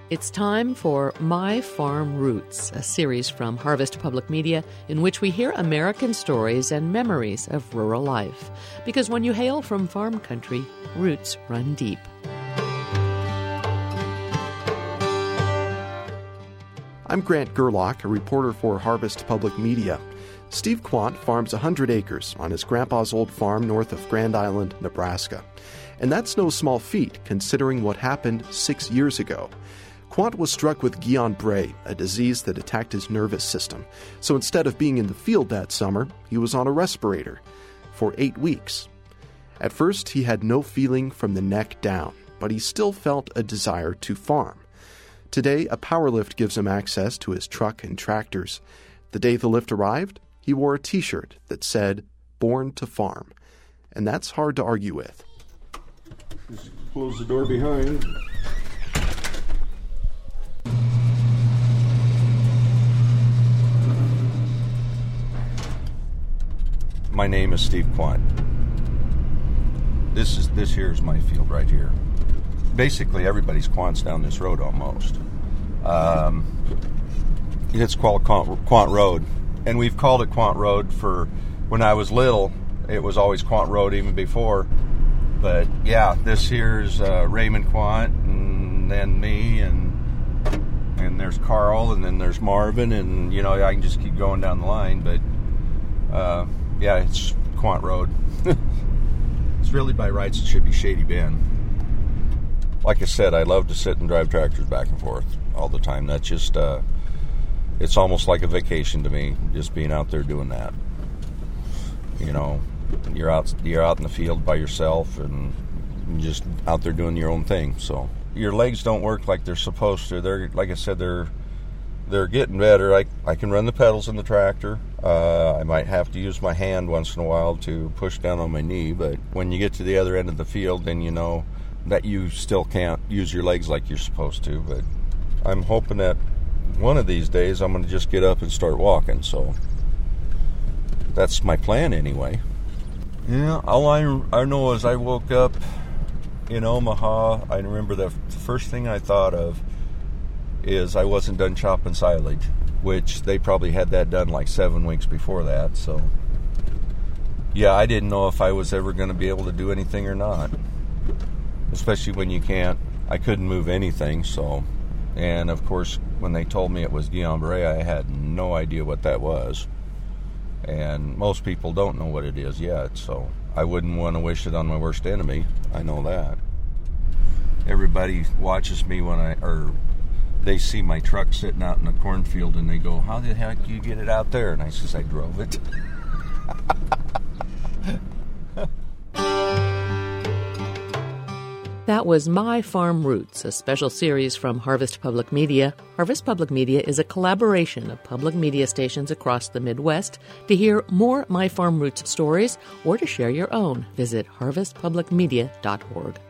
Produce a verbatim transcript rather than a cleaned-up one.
It's time for My Farm Roots, a series from Harvest Public Media in which we hear American stories and memories of rural life. Because when you hail from farm country, roots run deep. I'm Grant Gerlach, a reporter for Harvest Public Media. Steve Quant farms one hundred acres on his grandpa's old farm north of Grand Island, Nebraska. And that's no small feat, considering what happened six years ago. Quant was struck with Guillain-Barré, a disease that attacked his nervous system. So instead of being in the field that summer, he was on a respirator for eight weeks. At first, he had no feeling from the neck down, but he still felt a desire to farm. Today, a power lift gives him access to his truck and tractors. The day the lift arrived, he wore a T-shirt that said, "Born to Farm." And that's hard to argue with. Just close the door behind. My name is Steve Quant. This is this here is my field right here. Basically, everybody's Quant's down this road almost. Um, it's called Quant, Quant Road, and we've called it Quant Road for when I was little. It was always Quant Road even before. But yeah, this here's uh, Raymond Quant, and then me, and and there's Carl, and then there's Marvin, and you know I can just keep going down the line. But uh, yeah, it's Quant Road. It's really by rights it should be Shady Bend. Like I said, I love to sit and drive tractors back and forth all the time. That's just, uh, it's almost like a vacation to me, just being out there doing that. You know, you're out, you're out in the field by yourself and just out there doing your own thing. So your legs don't work like they're supposed to. They're, like I said, they're they're getting better. I I can run the pedals in the tractor. Uh, I might have to use my hand once in a while to push down on my knee. But when you get to the other end of the field, then you know that you still can't use your legs like you're supposed to. But I'm hoping that one of these days I'm going to just get up and start walking. So that's my plan anyway. Yeah, all I, I know is I woke up in Omaha. I remember the first thing I thought of is I wasn't done chopping silage, which they probably had that done like seven weeks before that. So yeah, I didn't know if I was ever going to be able to do anything or not. Especially when you can't, I couldn't move anything, so, and of course, when they told me it was Guillain-Barré, I had no idea what that was, and most people don't know what it is yet, so I wouldn't want to wish it on my worst enemy, I know that. Everybody watches me when I, or they see my truck sitting out in the cornfield, and they go, "How the heck do you get it out there?" And I says, "I drove it." That was My Farm Roots, a special series from Harvest Public Media. Harvest Public Media is a collaboration of public media stations across the Midwest. To hear more My Farm Roots stories or to share your own, visit harvest public media dot org.